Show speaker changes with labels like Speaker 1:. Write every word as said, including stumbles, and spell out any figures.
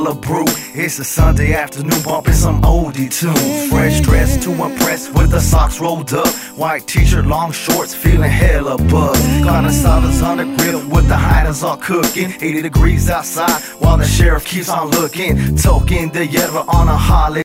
Speaker 1: bottle of brew. It's a Sunday afternoon, bumping some oldie tunes. Fresh dressed to impress with the socks rolled up. White t-shirt, long shorts, feeling hella buzzed. Connoisseurs on the grill with the hiders all cooking. eighty degrees outside while the sheriff keeps on looking. Token the yerba on a holiday.